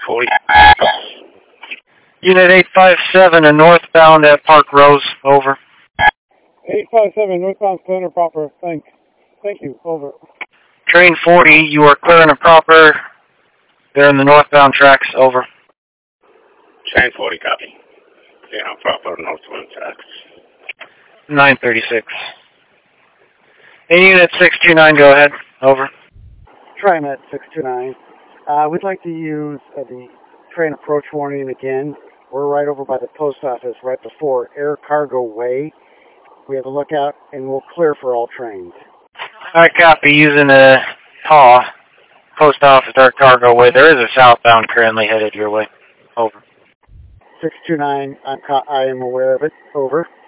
40. Unit 857 and northbound at Park Rose, over. 857, northbound clear and proper. Thank you, over. Train 40, you are clear and proper. They're in the northbound tracks, over. Train 40, copy. Yeah, proper northbound tracks. 936. And Unit 629, go ahead, over. TriMet 629. We'd like to use the train approach warning again. We're right over by the post office, right before Air Cargo Way. We have a lookout, and we'll clear for all trains. All right, copy. Using a PAW, post office, Air Cargo Way. There is a southbound currently headed your way, over. 629, I am aware of it, over.